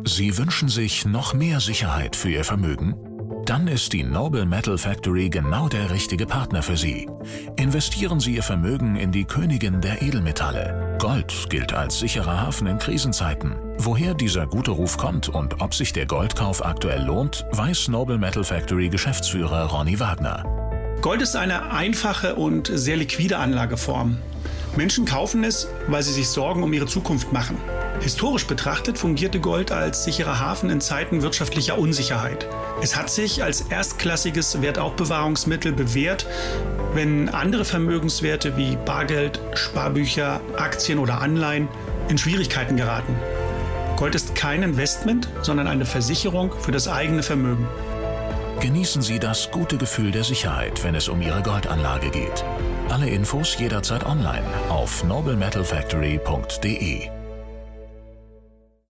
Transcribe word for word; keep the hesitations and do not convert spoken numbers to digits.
Sie wünschen sich noch mehr Sicherheit für Ihr Vermögen? Dann ist die Noble Metal Factory genau der richtige Partner für Sie. Investieren Sie Ihr Vermögen in die Königin der Edelmetalle. Gold gilt als sicherer Hafen in Krisenzeiten. Woher dieser gute Ruf kommt und ob sich der Goldkauf aktuell lohnt, weiß Noble Metal Factory Geschäftsführer Ronny Wagner. Gold ist eine einfache und sehr liquide Anlageform. Menschen kaufen es, weil sie sich Sorgen um ihre Zukunft machen. Historisch betrachtet fungierte Gold als sicherer Hafen in Zeiten wirtschaftlicher Unsicherheit. Es hat sich als erstklassiges Wertaufbewahrungsmittel bewährt, wenn andere Vermögenswerte wie Bargeld, Sparbücher, Aktien oder Anleihen in Schwierigkeiten geraten. Gold ist kein Investment, sondern eine Versicherung für das eigene Vermögen. Genießen Sie das gute Gefühl der Sicherheit, wenn es um Ihre Goldanlage geht. Alle Infos jederzeit online auf noble metal factory punkt de.